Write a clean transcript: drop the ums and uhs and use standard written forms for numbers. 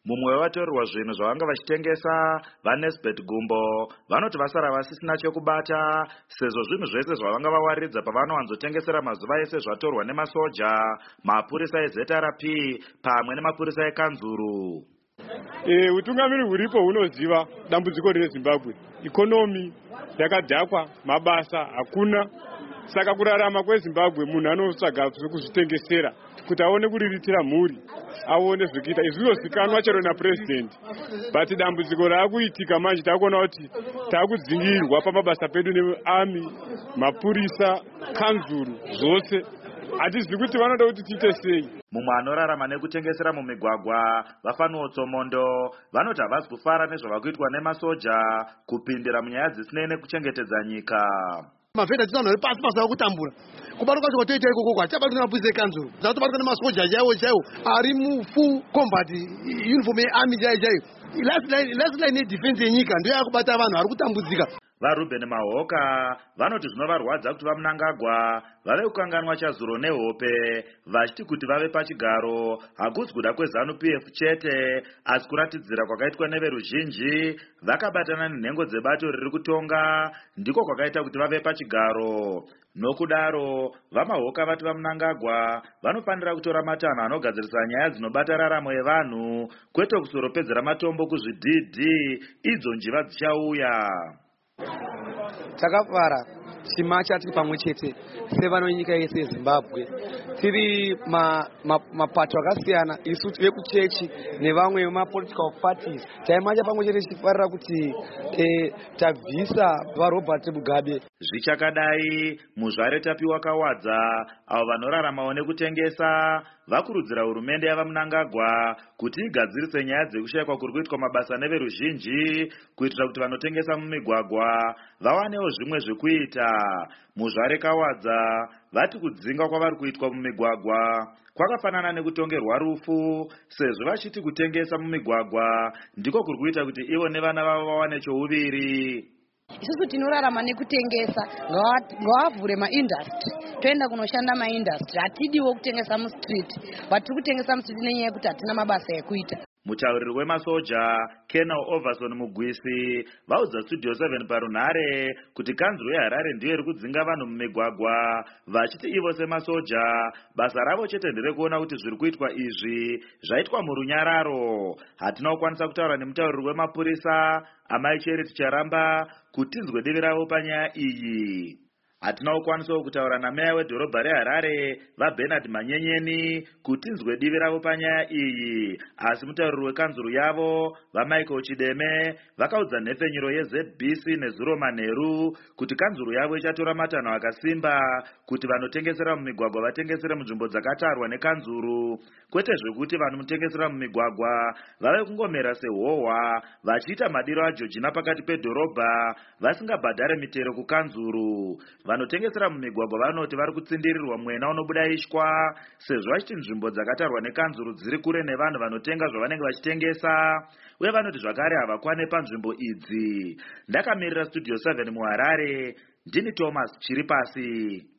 Mumwe wevatorerwa zvinhu zvavanga vachitengesa vaNesbet Gumbo vanoti vasara vasisina chekubata sezvo zvinhu zvese zvavanga vawaridza pavanowanzotengesera mazuva ese zvatorwa nemasoja, mapurisa eZRP pamwe nemapurisa ekanzuru. Utungamiri huripo hunoziva dambudziko reZimbabwe. Ikonomi yakadhakwa, mabasa hakuna. Saka kurarama kweZimbabwe munhu anotsvaga zvekuzvitengesera kuti aone kuriritira mhuri, aone zvekuita. Izvi zvinozikanwa chero naPresident. But dambudziko raakuitika manje takuona kuti takudzingirwa pamabasa pedu nearmy, mapurisa, kanzuru zvose. Hatizivi kuti vanoda kuti tiite sei. Mumwe anorarama nekutengesera mumigwagwa vaFanuo Tsomondo vanoti havasi kufara nezvavakuitwa nemasoja kupindira munyaya dzisinei nekuchengetedza nyika. Mafeda tino ari pasi pasi akutambura. Kubatwa kwacho kwatoita ikoko kwatabatwa nemapuisa ekanzuru. Zvatobatwa nemasoja chaiwo ari mu-full combat uniform yearmy chaiyo. Last line yedefense yenyika ndiyo yakubata vanhu vari kutambudzika. VaRuben Mahoka vanoti zvinovarwadza kuti vaMnangagwa vave kukanganwa Chazuro neHope vachiti kuti vave pachigaro hakusi kuda kweZANU-PF chete asi kuratidzira kwakaitwa neveruzhinji vakabatana nenhengo dzebato riri kutonga ndiko kwakaita kuti vave pachigaro. Nokudaro vaMahoka vati vaMnangagwa vanofanira kutora matanho anogadzirisa nyaya dzinobata raramo yevanhu kwete kusoropedzera matombo kuzvidhidhi idzo njiva dzichauya. Takafara chimacha tiri pamwe chete sevano nyika yese yeZimbabwe tiri mapato akasiyana isu vekuchechi nevamwe vemapolitical parties taimacha pamwe chete tichifarira kuti tabvisa vaRobert Mugabe. Zvichakadai muzvare Tapiwa Kawadza avo vanoraramawo nekutengesa vakurudzira hurumende yavaMnangagwa kuti igadzirise nyaya dzekushayikwa kuri kuitwa mabasa neveruzhinji kuitira kuti vanotengesa mumigwagwa vawanewo zvimwe zvekuita. Muzvare Kawadza vati kudzinga kwavari kuitwa mumigwagwa kwakafanana nekutongerwa rufu sezvo vachiti kutengesa mumigwagwa ndiko kuri kuita kuti ivo nevana vavo vawane chouviri. Isusu tinorarama nekutengesa, ngavavhure maindustry, toenda kunoshanda maindustry. Hatidiwo kutengesa mustreet, vatiri kutengesa mustreet nenyaya yekuti hatina mabasa ekuita. Mutauriri wemasoja Colonel Overson Mugwisi vaudza Studio 7 parunhare kuti kanzuru yeHarare ndiyo iri kudzinga vanhu mumigwagwa vachiti ivo semasoja basa ravo chete nderekuona kuti zviri kuitwa izvi zvaitwa murunyararo. Hatina kukwanisa kutaura nemutauriri wemapurisa Amai Charity Charamba kuti tinzwe divi ravo panyaya iyi. Hatina kukwanisawo kutaura nameya wedhorobha reHarare vaBernard Manyenyeni kuti tinzwe divi ravo panyaya iyi, asi mutauriri wekanzuru yavo vaMichael Chideme vakaudza nhefenyuro yeZBC neZuro Manheru kuti kanzuru yavo ichatora matanho akasimba kuti vanotengesera mumigwagwa vatengesere munzvimbo dzakatarwa nekanzuru, kwete zvekuti vanotengesera mumigwagwa vave kungomera sehohwa vachiita madiro aJorgina pakati pedhorobha vasingabhadhare mitero kukanzuru. Vanotengesera mumigwagwa vanoti vari kutsindirirwa mwena unobuda ishwa sezvo vachiti nzvimbo dzakatarwa nekanzuru dziri kure nevanhu vanotenga zvavanenge vachitengesa uye vanoti zvakare havakwane panzvimbo idzi. Ndakamirira Studio 7 muHarare, ndini Thomas Chiripasi.